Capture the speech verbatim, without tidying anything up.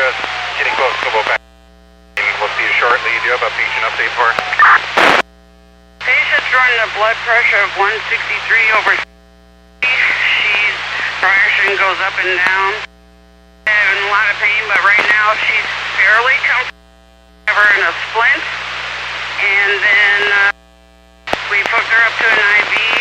just getting close to Boca. We'll see you shortly. Do you have a patient update for her? Patient's running a blood pressure of one sixty-three over. She's pressure goes up and down. Having a lot of pain, but right now she's fairly comfortable. Have her in a splint, and then uh, we've hooked her up to an I V.